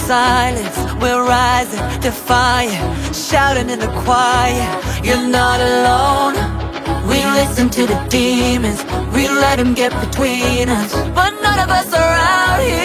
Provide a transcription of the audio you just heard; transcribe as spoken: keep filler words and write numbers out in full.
silence, we're rising, defiant, shouting in the quiet. You're not alone. We listen to the demons, we let them get between us, but none of us are out here